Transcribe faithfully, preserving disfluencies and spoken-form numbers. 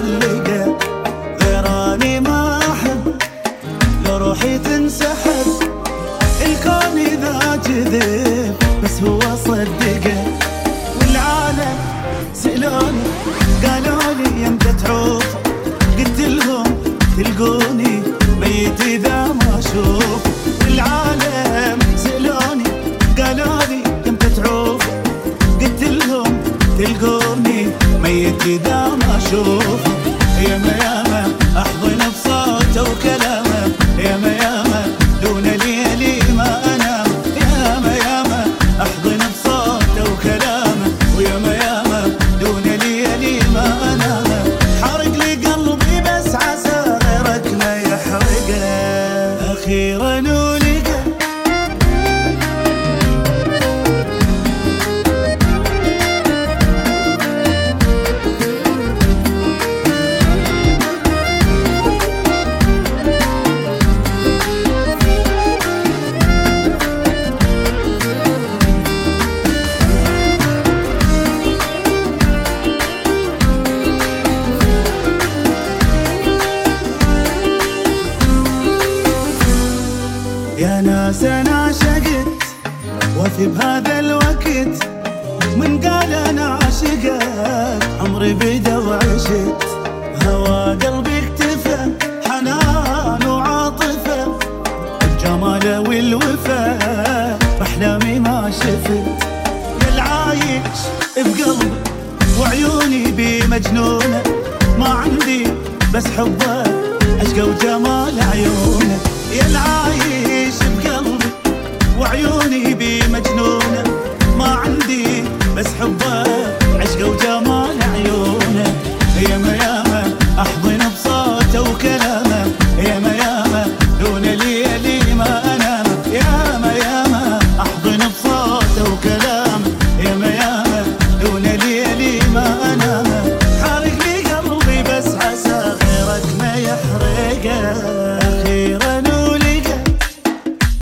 معلقة، غيراني ما أحب لو روحي تنسحب. الكون إذا كذب بس هو صدقه، والعالم سألوني قالوا لي يمتى تعوف، قلت لهم تلقوني ميت إذا ما أشوف. والعالم سألوني قالوا لي يمتى تعوف، قلت لهم تلقوني ميت إذا ما أشوف. ياما ياما أحضن بصوته وكلامه، ياما ياما دون ليلي ما أنام. ياما ياما أحضن بصوته وكلامه، وياما ياما دون ليلي ما أنام. حرق لي قلبي بس عسى غيرك لا يحرقه، أخيرا ولقى. يا ناس أنا شقت وفي بهذا الوقت، من قال أنا عاشقك عمري بدا وعشت. هوى قلبي اكتفى حنان وعاطفة، الجمال والوفا بأحلامي ما شفت. يا العايش بقلبي وعيوني بي مجنونة، ما عندي بس حبه عشقه وجمال عيونه. يا العايش بقلبي وعيوني بي مجنونة،